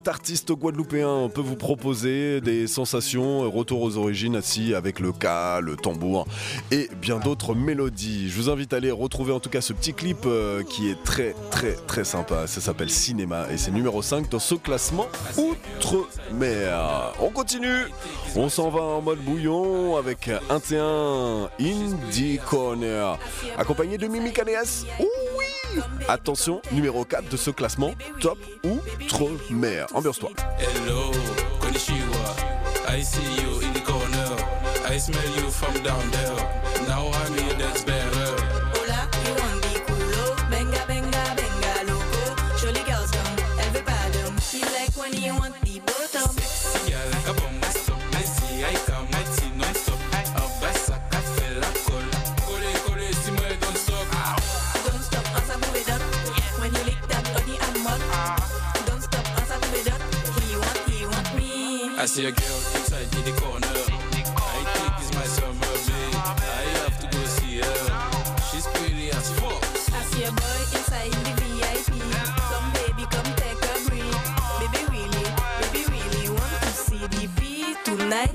Artiste guadeloupéen peut vous proposer des sensations, retour aux origines assis avec le ka, le tambour et bien d'autres mélodies. Je vous invite à aller retrouver en tout cas ce petit clip qui est très sympa. Ça s'appelle Cinéma et c'est numéro 5 dans ce classement Outre-mer. On continue, on s'en va en mode bouillon avec un T1 Indie Corner accompagné de Mimi KDS. Oui, attention, numéro 4 de ce classement Top Outre-mer. Ambiance-toi. Hello, konnichiwa. I see you in the corner. I smell you from down there. Now I'm here, that's better. Hola, you want the culo? Benga, benga, benga, loco. Surely girls come, everybody. She like when you want the bottom. Sexy, I like a bomb, stop. Messi, I come, I see non-stop. Abassa, café, la cola. Cole, si moi, don't stop. Don't stop, answer me with that. When you lick that body, I'm mad. Don't stop, answer me with that. He want me. I see a girl inside in the corner. I think it's my summer, babe. I have to go see her. She's pretty as fuck. I see a boy inside the VIP. Come baby, come take a break. Baby really want to see the beat tonight.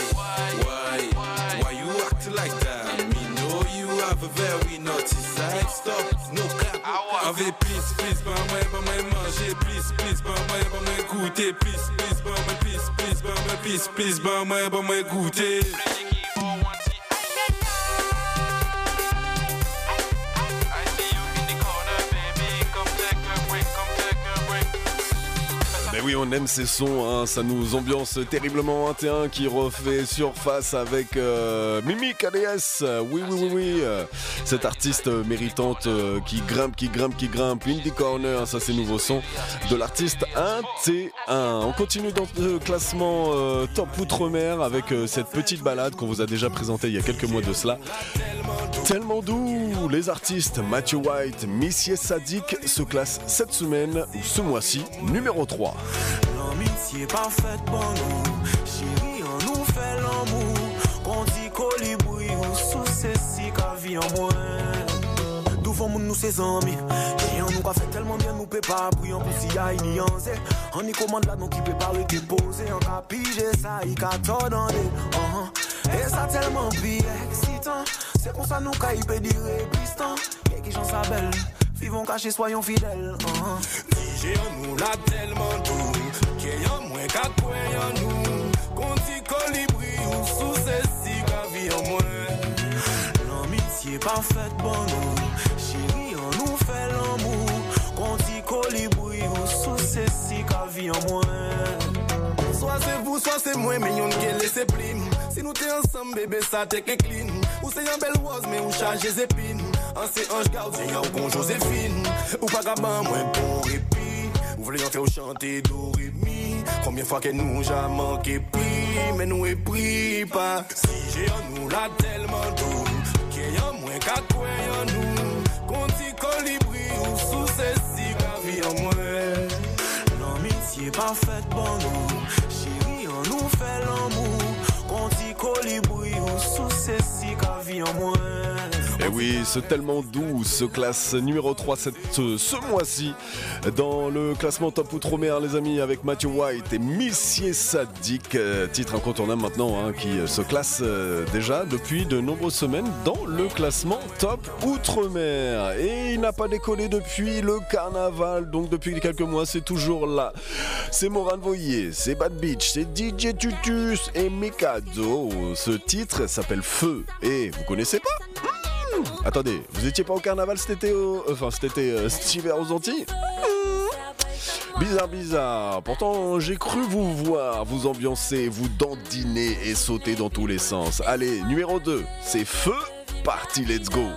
Why you act like that? Me know you have a very naughty side. Stop, no cap. Avec please, pas moi manger. Please, pas moi goûter. Please, pas moi goûter. Mais oui, on aime ces sons, hein, ça nous ambiance terriblement. 1T1 qui refait surface avec Mimi KDS. Oui. Cette artiste méritante qui grimpe. Indie Corner, ça c'est nouveau son de l'artiste 1T1. On continue dans le classement Top Outre-mer avec cette petite balade qu'on vous a déjà présentée il y a quelques mois de cela. Tellement doux, les artistes Matthew White, Missy Sadiq se classent cette semaine ou ce mois-ci numéro 3. L'amitié parfaite pour nous, chérie, on nous fait l'amour. Qu'on dit colibri ou sous ceci qu'a vie en moins. D'où font nous ses amis, et on nous a fait tellement bien, nous peut pas briller en plus y a une yanzé. On y commande là, donc il peut pas déposer. On a pigé ça, il a tout dans les. Et ça tellement bien excitant. C'est pour ça nous qu'a peut dire piston. Et qui j'en s'appelle, vivons cachés, soyons fidèles. DJ on nous l'a tellement doux. Qu'il y a moins qu'à quoi en nous. Qu'on dit colibri ou sous ceci qu'a vie en moins. L'amitié parfaite pour nous, chérie, on nous fait l'amour. Qu'on dit colibri ou sous ceci qu'a vie en moins. Soit c'est vous, soit c'est moi, mais y'en qui laisse plim. Si nous t'es ensemble, bébé, ça t'es que clean. Ou c'est un bel rose, mais ou charge les épines. En c'est ange gardien, y'a ou con Joséphine. Ou pas gaban, moins bon répit. Ou voulez en faire chanter do ré mi. Combien fois que nous j'ai manqué prix, mais nous est pris pas. Si j'ai en nous là tellement doux, qu'il y a moins qu'à quoi en nous. Qu'on dit colibri ou sous ceci, qu'a vie en moi. L'amitié parfaite pour nous, chérie, on nous fait l'amour. Qu'on dit colibri ou sous ceci qu'a vie en moins. Et oui, c'est tellement doux, se classe numéro 3 ce mois-ci dans le classement Top Outre-mer, les amis, avec Matthew White et Missy Sadiq, titre incontournable maintenant, hein, qui se classe déjà depuis de nombreuses semaines dans le classement Top Outre-mer. Et il n'a pas décollé depuis le carnaval, donc depuis quelques mois, c'est toujours là. C'est Morane Voyer, c'est Bad Beach, c'est DJ Tutus et Mikado. Ce titre s'appelle Feu. Et vous connaissez pas ? Attendez, vous étiez pas au carnaval cet été, cet hiver aux Antilles ? Bizarre. Pourtant, j'ai cru vous voir, vous ambiancer, vous dandiner et sauter dans tous les sens. Allez, numéro 2, c'est Feu, parti, let's go.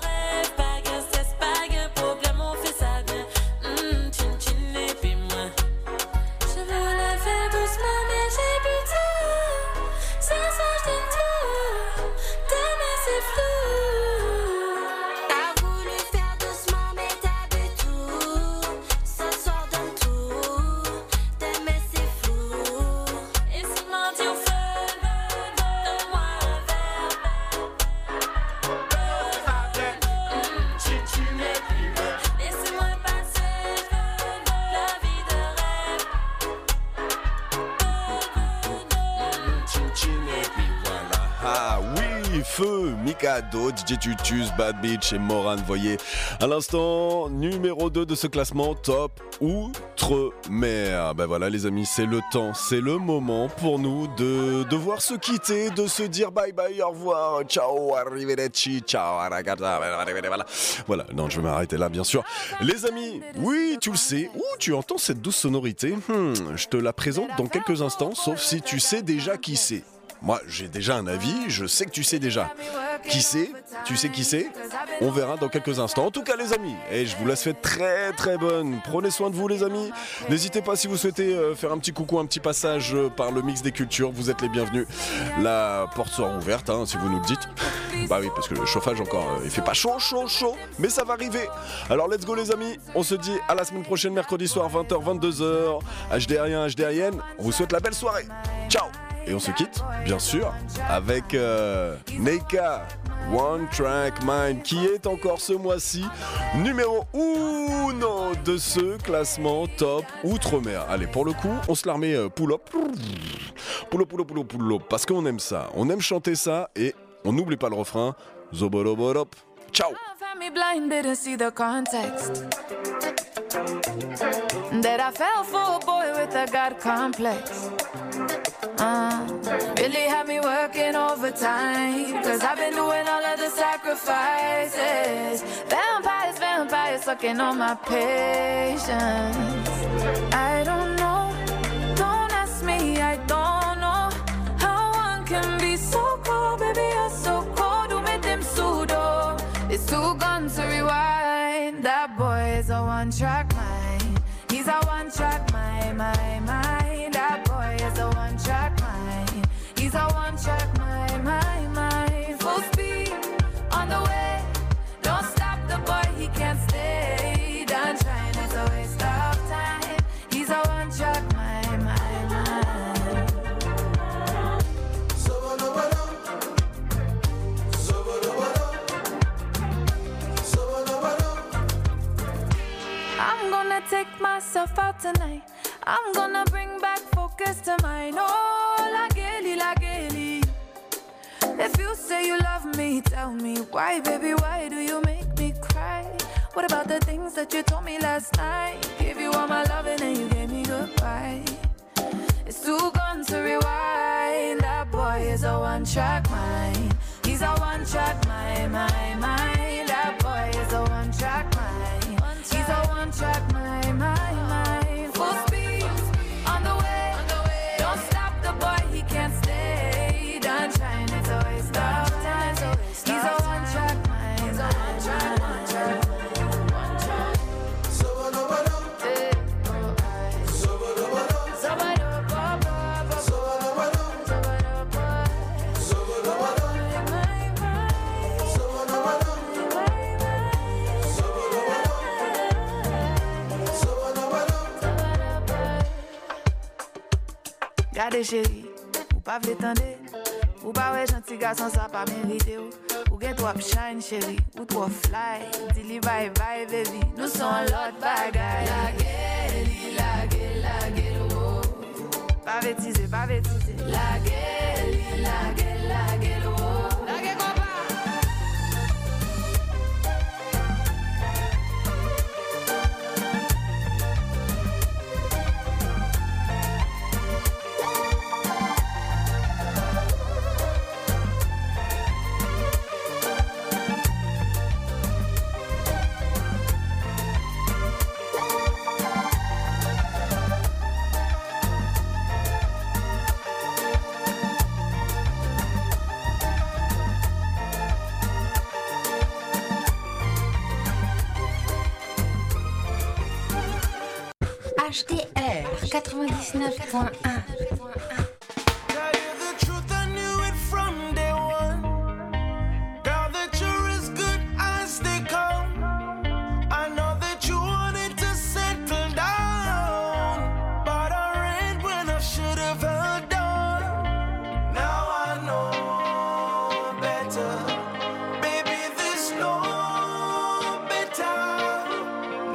Oui, Feu, Mikado, DJ Tutus, Bad Beach et Moran, voyez. À l'instant, numéro 2 de ce classement, top outre-mer. Ben voilà les amis, c'est le temps, c'est le moment pour nous de devoir se quitter, de se dire bye bye, au revoir, ciao, arrivederci, ciao, ragazza, voilà, non, je vais m'arrêter là bien sûr. Les amis, oui, tu le sais, tu entends cette douce sonorité, je te la présente dans quelques instants, sauf si tu sais déjà qui c'est. Moi, j'ai déjà un avis, je sais que tu sais déjà. Qui c'est ? Tu sais qui c'est ? On verra dans quelques instants. En tout cas, les amis, et je vous la fais très très bonne. Prenez soin de vous, les amis. N'hésitez pas si vous souhaitez faire un petit coucou, un petit passage par le mix des cultures. Vous êtes les bienvenus. La porte sera ouverte, si vous nous le dites. Bah oui, parce que le chauffage encore, il fait pas chaud, mais ça va arriver. Alors, let's go, les amis. On se dit à la semaine prochaine, mercredi soir, 20h, 22h. HDR1, HDRIN. On vous souhaite la belle soirée. Ciao. Et on se quitte, bien sûr, avec Neika, One Track Mind, qui est encore ce mois-ci numéro 1 de ce classement top outre-mer. Allez, pour le coup, on se la remet pull-up, parce qu'on aime ça. On aime chanter ça et on n'oublie pas le refrain. Zobolobodop. Ciao. That I fell for a boy with a God complex. Really had me working overtime, cause I've been doing all of the sacrifices. Vampires sucking on my patience. I don't know, don't ask me, I don't know how one can be so cold, baby, you're so cold. Do me them pseudo, it's too gone to rewind. That boy is a one-track mind. He's a one-track mind. That boy is a one-track mind. He's a one-track mind. Full speed on the way. Don't stop the boy, he can't stay. Done trying, it's a waste of time. He's a one-track mind. I'm gonna take myself out tonight. I'm gonna bring back focus to mine. Oh, la Geli. If you say you love me, tell me why, baby, why do you make me cry? What about the things that you told me last night? Give you all my loving and you gave me goodbye. It's too gone to rewind. That boy is a one-track mind. He's a one-track mind. That boy is a one-track mind. He's a one-track mind. Full speed on the way. Don't stop the boy, he can't stay. Done trying, it's a waste of time. He's a one-track mind. He's a one-track. Gade chéri, ou pas vle tende, ou pas ouais gentil garçon ça pas mérité ou gen trop shine chéri, ou trop fly, dis-li bye bye baby, nous sommes l'autre bagaille. La geli, oh. Pas bêtise, La geli, oh. La geli, compa. HDR 99.1.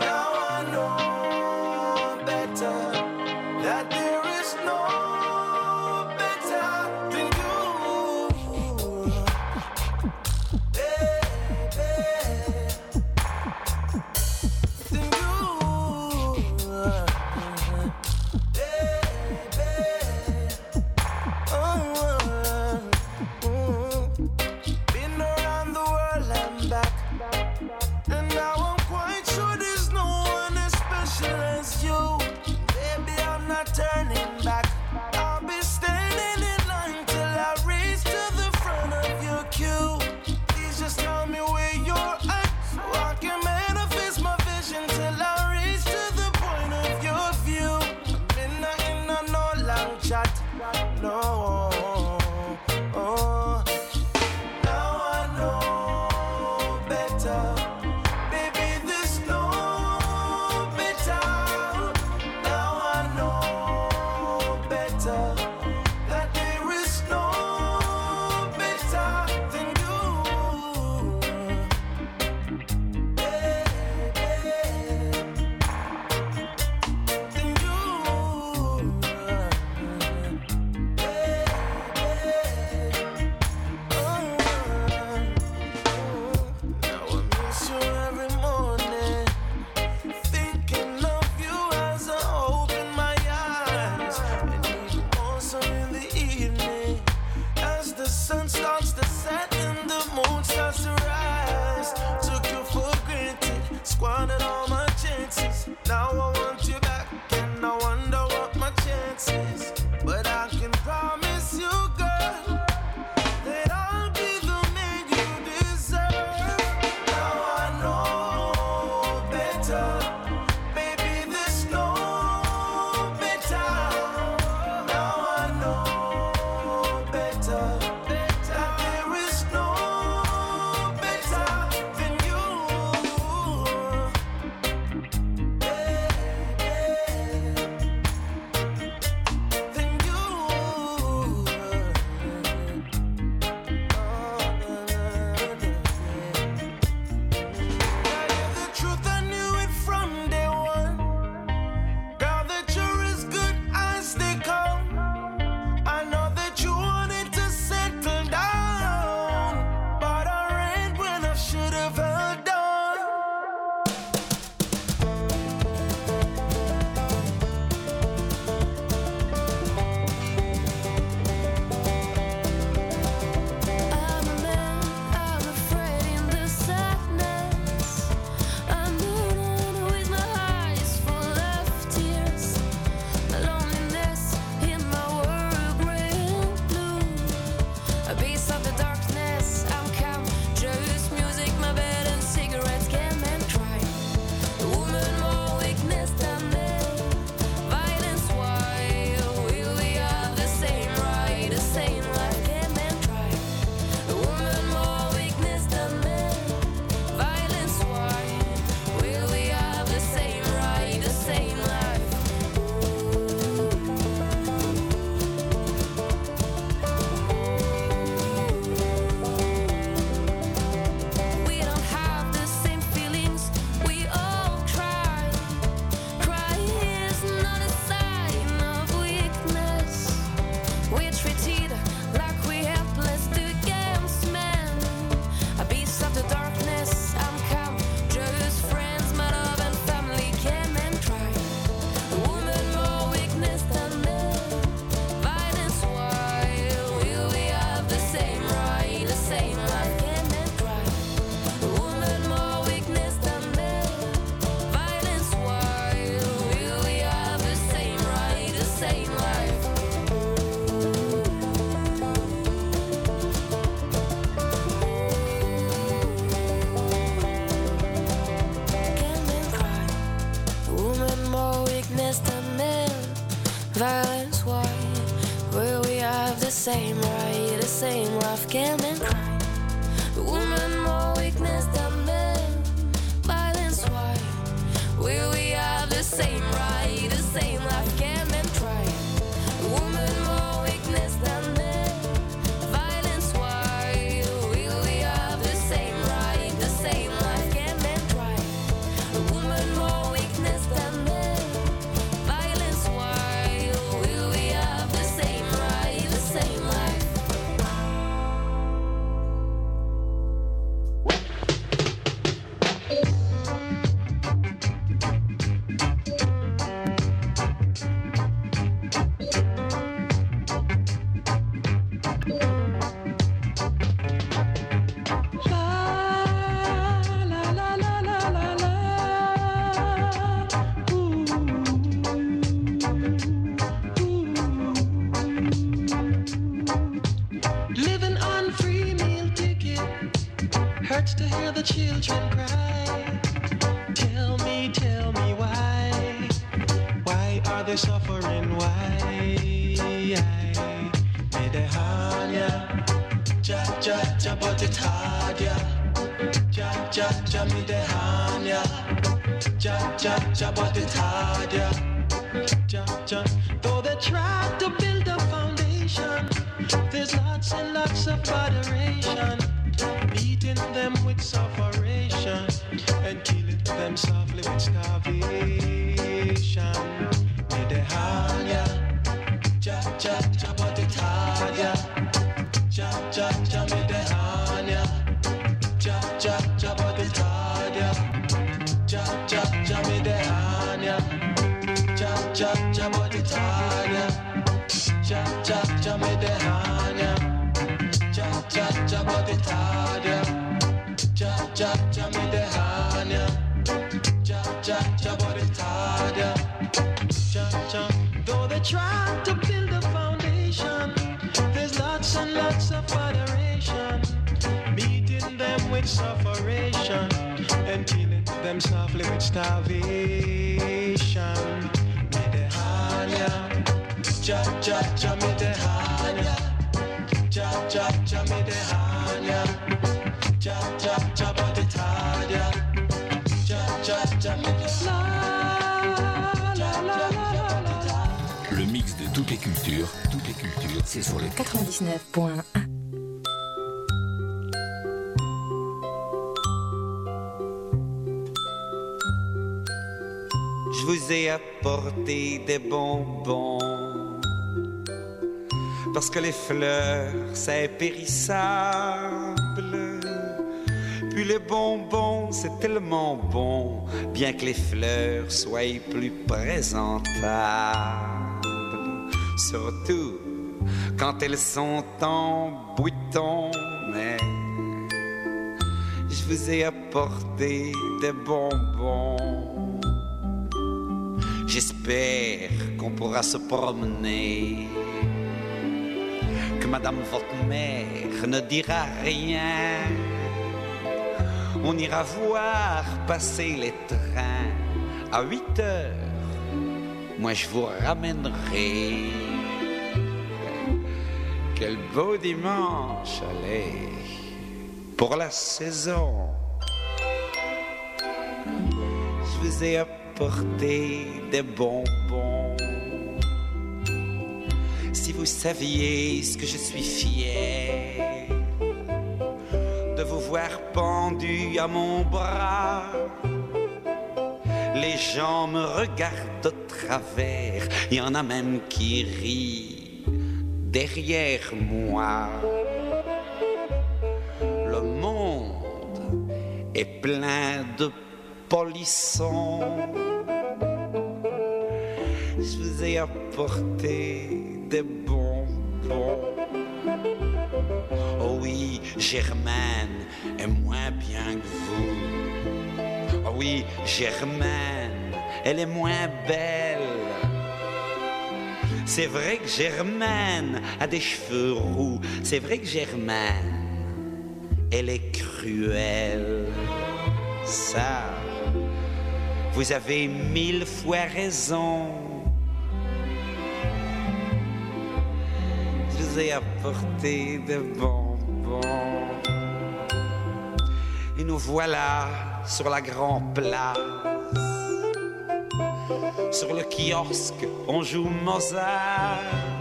That there is no better, that there is no better than you. Squandered all my chances. Now I want you back, and I wonder what my chances. But I can promise you, girl, that I'll be the man you deserve. Now I know better, baby, there's no better. Now I know better, that there is no better than you. Violence, why? Will we have the same right, the same life? Can men cry? Woman more weakness than men. Violence, why? Will we have the same right, the same life? Can men try? Woman more weakness than men. Violence, why? Will we have the same right, the same life? Can men try? Woman more weakness than men. Violence, why? Will we have the same right, the same life? Living on free meal ticket hurts to hear the children cry. Tell me why? Why are they suffering? Why? Medehania, ja, but it's hard, yeah. Ja, medehania, ja, but it's hard, yeah. Ja, though they tried to build lots and lots of adoration, beating them with sufferation and killing them softly with starvation. Medehania, ja ja ja, but it hard, ja ja ja ja, medehania, ja ja ja, but it hard, ja ja ja, medehania, ja ja ja, but it hard, ja ja, medehania, ja ja, but it hard, ja ja, medehania, ja, but it hard, ja. Though they try to build a foundation, there's lots and lots of adoration, beating them with sufferation and killing them softly with starvation. Medehania, ja ja ja, medehania, ja ja ja, medehania, ja ja ja, but it hard, ja ja ja, medehania. Le mix de toutes les cultures, c'est sur le 99.1. Je vous ai apporté des bonbons parce que les fleurs, c'est périssable. Puis les bonbons, c'est tellement bon, bien que les fleurs soient plus présentables. Surtout quand elles sont en bouton, mais je vous ai apporté des bonbons. J'espère qu'on pourra se promener, que madame votre mère ne dira rien. On ira voir passer les trains à 8 heures. Moi je vous ramènerai. Quel beau dimanche, allez, pour la saison. Je vous ai apporté des bonbons. Si vous saviez ce que je suis fier de vous voir pendu à mon bras. Les gens me regardent de travers, il y en a même qui rient derrière moi. Le monde est plein de polissons. Je vous ai apporté des bonbons. Oh oui, Germaine est moins bien que vous. Oh oui, Germaine, elle est moins belle. C'est vrai que Germaine a des cheveux roux. C'est vrai que Germaine, elle est cruelle. Ça, vous avez 1000 fois raison. Je vous ai apporté de bonbons. Et nous voilà sur la grande place. Sur le kiosque, on joue Mozart.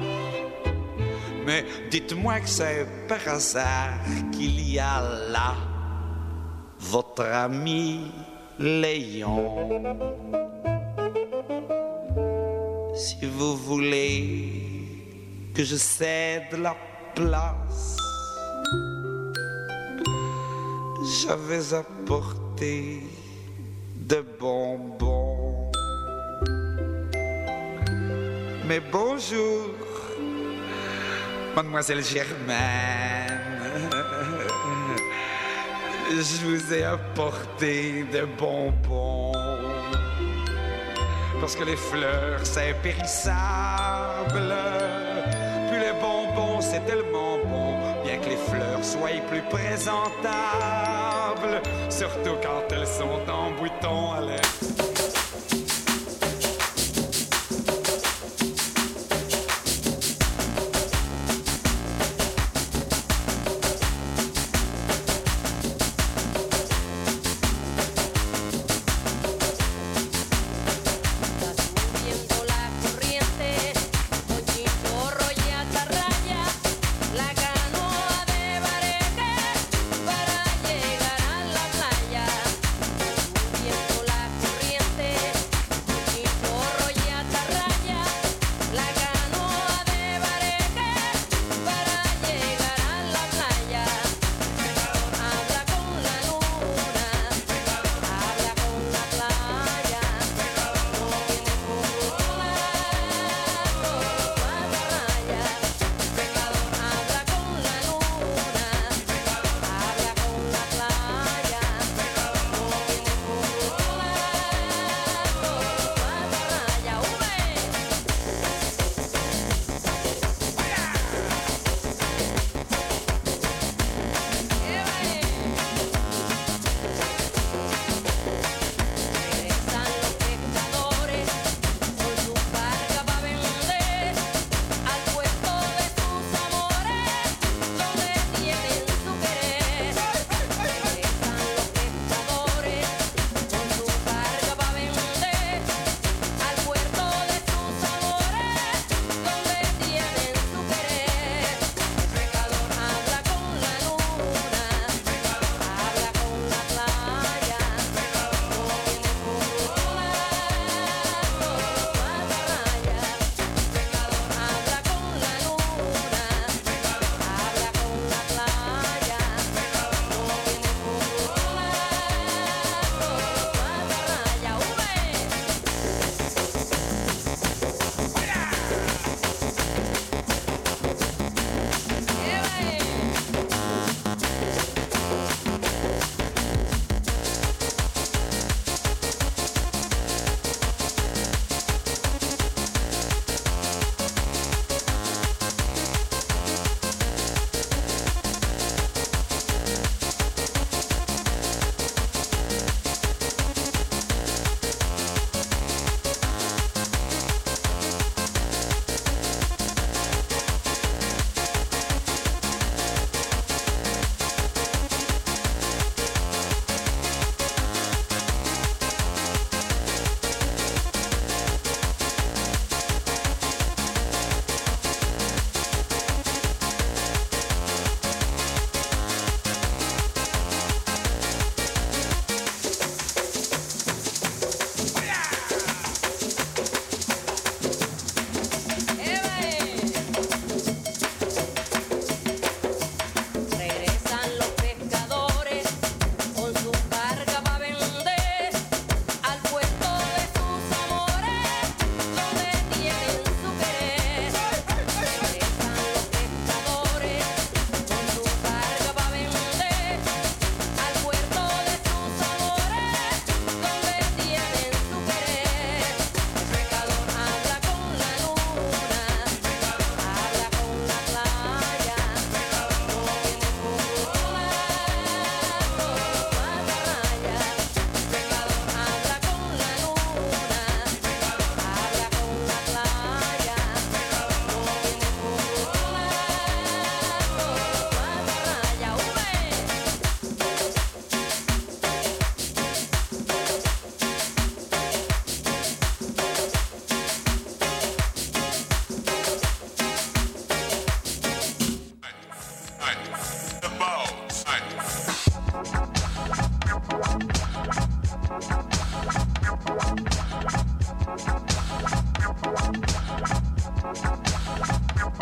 Mais dites-moi que c'est par hasard qu'il y a là votre ami Léon. Si vous voulez que je cède la place, j'avais apporté de bonbons. Mais bonjour, mademoiselle Germaine. Je vous ai apporté des bonbons parce que les fleurs, c'est périssable. Puis les bonbons, c'est tellement bon, bien que les fleurs soient plus présentables, surtout quand elles sont en bouton à l'air. La canoa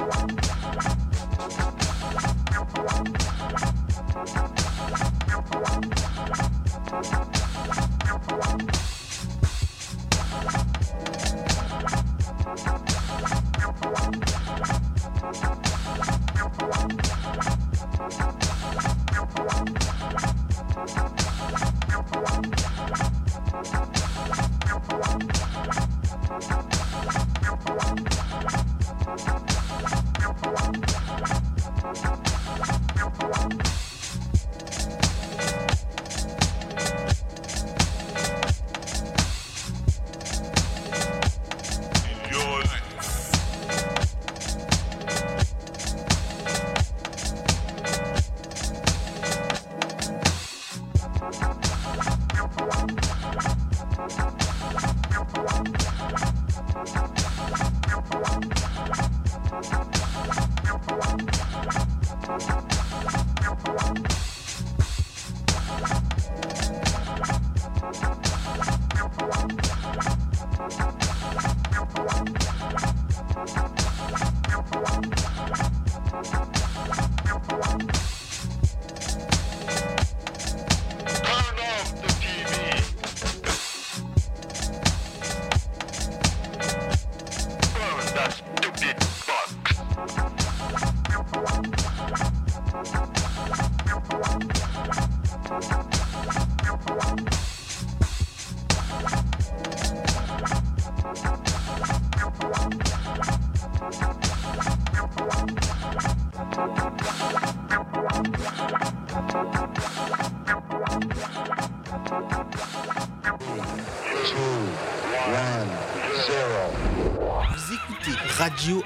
Radio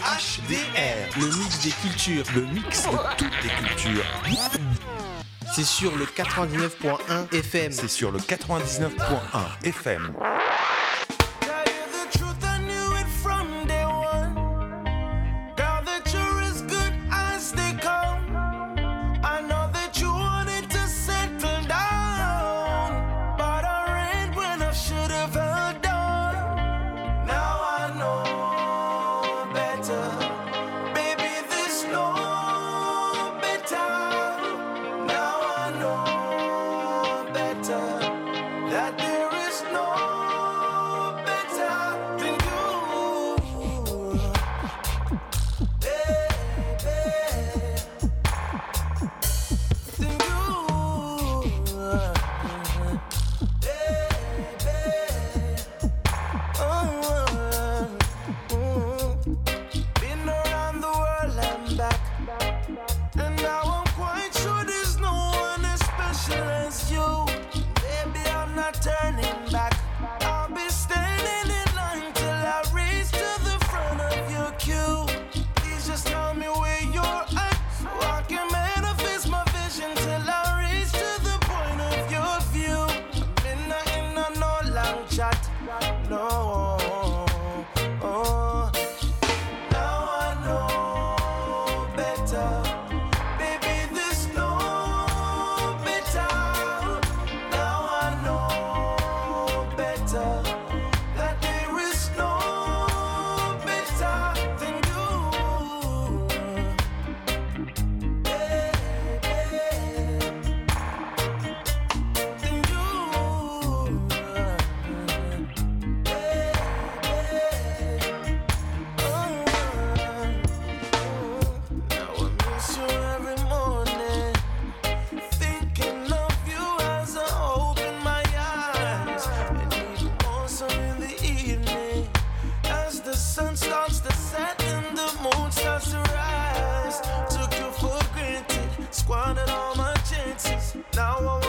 HDR, le mix des cultures, le mix de toutes les cultures. C'est sur le 99.1 FM. C'est sur le 99.1 FM. Squandered all my chances. Now I